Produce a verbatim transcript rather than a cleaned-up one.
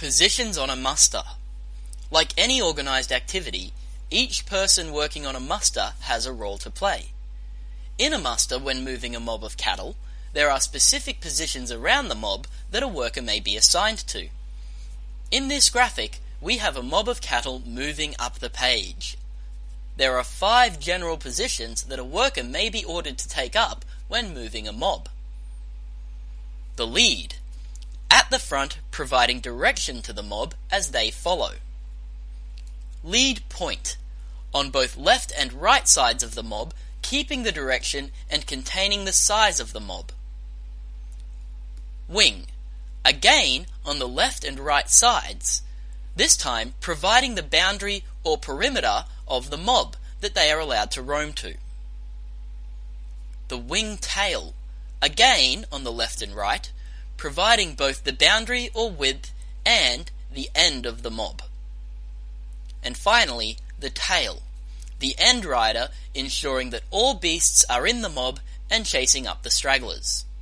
Positions on a muster. Like any organised activity, each person working on a muster has a role to play. In a muster, when moving a mob of cattle, there are specific positions around the mob that a worker may be assigned to. In this graphic, we have a mob of cattle moving up the page. There are five general positions that a worker may be ordered to take up when moving a mob. The lead, at the front providing direction to the mob as they follow. Lead point, on both left and right sides of the mob, keeping the direction and containing the size of the mob. Wing, again on the left and right sides, this time providing the boundary or perimeter of the mob that they are allowed to roam to. The wing tail, again on the left and right, providing both the boundary or width and the end of the mob. And finally, the tail, the end rider ensuring that all beasts are in the mob and chasing up the stragglers.